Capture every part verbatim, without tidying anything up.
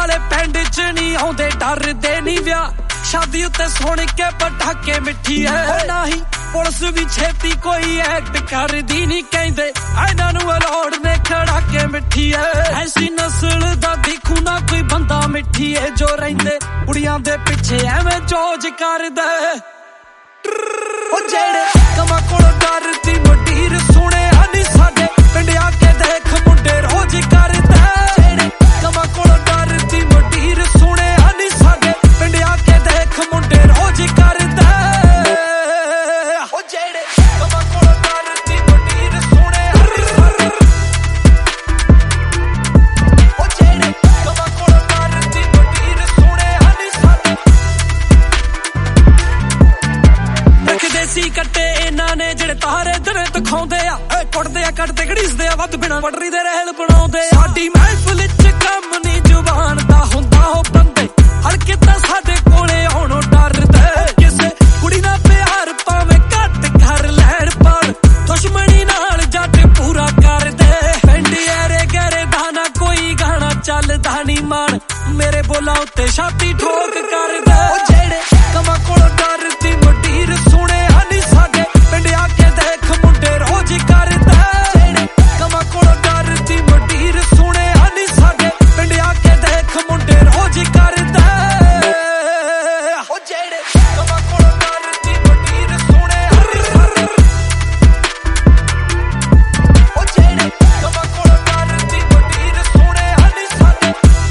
वाले पिंड च नहीं आउंदे डरदे नहीं विआह शादी उत्ते सुन के पटाके मिठी है नहीं पुलिस भी छेती कोई एक्ट करदी नहीं कहंदे इन्हां नूं अलाउड ने खड़ा के मिठी है ऐसी नस्ल दा देखू ना कोई बंदा मिठी है जो रहिंदे कुड़ियां दे पिछे एवें जोज करदे ओ जेड़े कमां कोलों डरदी मटीर सुने हनी साडे पिंड आके देख मुंडे रोज करदे जेड़े कमां कोलों डरदी मटीर सुने हनी साडे पिंड आके देख मुंडे रोज करदे ओ जेड़े कमां कोलों डरदी मटीर सुने हनी साडे ओ जेड़े कमां कोलों डरदी मटीर सुने हनी साडे रखदे सी कट्टे इन्हां ने जेड़े तारे दरे दिखाउंदे आ ए कुटदे आ कटदे घड़ीसदे आ वध बिना पटरी दे रहल बनाउंदे साडी महफिल च कम नी जुबान दा हुंदा हो बंदे हलके तां साडे कोले आउणों डरदे किसे कुड़ी नाल प्यार भावें घट कर लैण पर दुश्मनी नाल जट पूरा करदे पिंड ऐरे गैरे दा ना कोई गाना चलदा नी मान मेरे बोला उत्ते छाती ठोक करदे ओ जेड़े कमां कोलों डरदी मटीर सुने हनी साडे पिंड आके देख मुंडे रोज करदे जेड़े कमां कोलों डरदी मटीर सुने हनी साडे पिंड आके देख मुंडे रोज करदे ओ जेड़े कमां कोलों डरदी मटीर सुने हनी साडे ओ जेड़े कमां कोलों डरदी मटीर सुने हनी साडे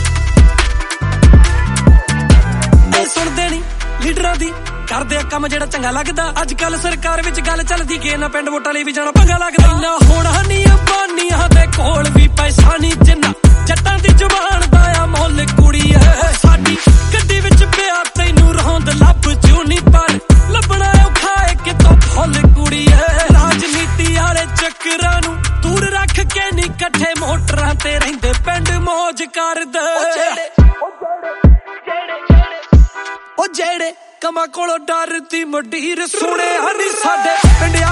ए सुनदे नी लीडरां दी ਕਰਦੇ ਆ ਕੰਮ ਜਿਹੜਾ ਚੰਗਾ ਲੱਗਦਾ ਅੱਜ ਕੱਲ ਸਰਕਾਰ ਵਿੱਚ ਗੱਲ ਚੱਲਦੀ ਕਿ ਨਾ ਪਿੰਡ ਵੋਟਾਂ ਲਈ ਵੀ ਜਾਣਾ ਪੰਗਾ ਲੱਗਦਾ ਇੰਨਾ ਹੁਣ ਹਨੀ ਅੰਬਾਨੀਆਂ ਦੇ ਕੋਲ ਵੀ ਪੈਸਾ ਨਹੀਂ ਜਿੰਨਾ ਜੱਟਾਂ ਦੀ ਜ਼ੁਬਾਨ ਦਾ ਆ ਮੁੱਲ ਕੁੜੀ ਐ ਸਾਡੀ ਗੱਡੀ ਵਿੱਚ ਪਿਆ ਤੈਨੂੰ ਰੋਂਦ ਲੱਭ ਜੂ ਨਹੀਂ ਪਰ ਲੱਭਣਾ ਔਖਾ ਏ ਕਿਤੋਂ ਫੁੱਲ ਕੁੜੀ ਐ ਰਾਜਨੀਤੀ ਵਾਲੇ ਚੱਕਰਾਂ ਨੂੰ ਦੂਰ ਰੱਖ ਕੇ ਨਹੀਂ ਇਕੱਠੇ ਮੋਟਰਾਂ ਤੇ ਰਹਿੰਦੇ ਪਿੰਡ ਮੌਜ ਕਰਦੇ ਉਹ ਜਿਹੜੇ ਕਮਾਂ ਕੋਲੋਂ ਡਰਦੀ ਮਡੀਰ ਸੁਣੇ ਹਨੀ ਸਾਡੇ ਪਿੰਡ